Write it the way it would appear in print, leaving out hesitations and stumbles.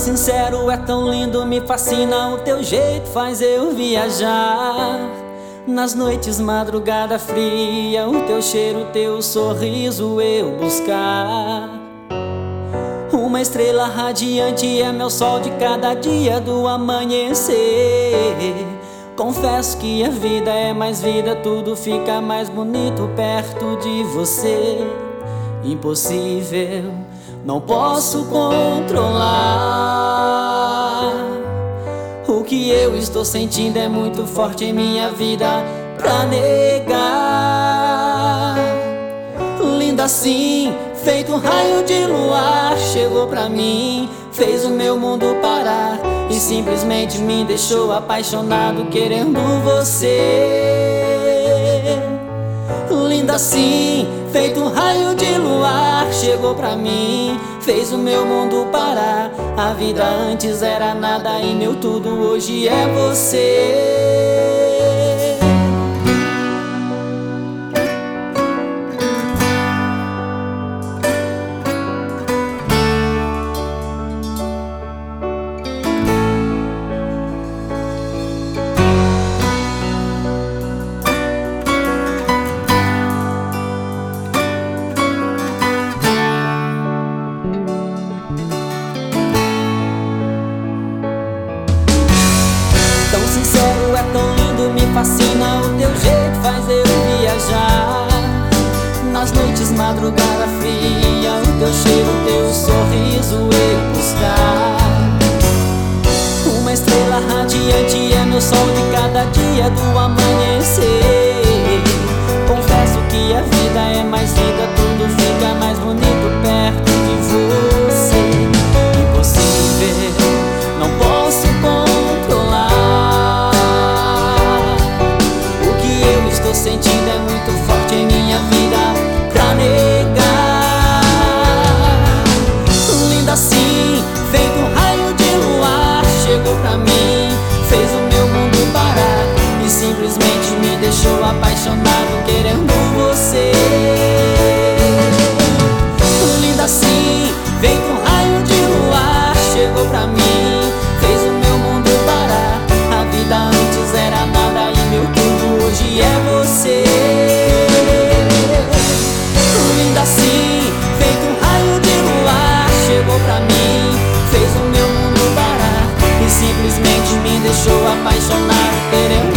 sincero, é tão lindo, me fascina. O teu jeito faz eu viajar. Nas noites, madrugada fria, o teu cheiro, o teu sorriso eu buscar. Uma estrela radiante é meu sol de cada dia do amanhecer. Confesso que a vida é mais vida, tudo fica mais bonito perto de você. Impossível, não posso controlar. O que eu estou sentindo é muito forte em minha vida pra negar. Linda assim, feito um raio de luar, chegou pra mim, fez o meu mundo parar e simplesmente me deixou apaixonado querendo você. Linda assim, feito um raio de luar, chegou pra mim, fez o meu mundo parar. A vida antes era nada e meu tudo hoje é você. Tão sincero, é tão lindo, me fascina. O teu jeito faz eu viajar. Nas noites, madrugada fria, o teu cheiro, o teu sorriso eu buscar. Uma estrela radiante é meu sol de cada dia do amanhecer. Confesso que a vida é mais vida, tudo fica mais bonito perto de você. Impossível, não posso controlar. O que eu estou sentindo é muito forte em minha vida pra negar. Linda assim, feito um raio de luar, chegou pra mim, fez o meu mundo parar e simplesmente me deixou apaixonado querendo você. Linda assim, feito um raio de luar, chegou pra mim, fez o meu mundo parar. A vida antes era nada e meu tudo hoje é você. Linda assim, feito um raio de luar, chegou pra mim, fez o meu mundo parar e simplesmente me deixou apaixonado querendo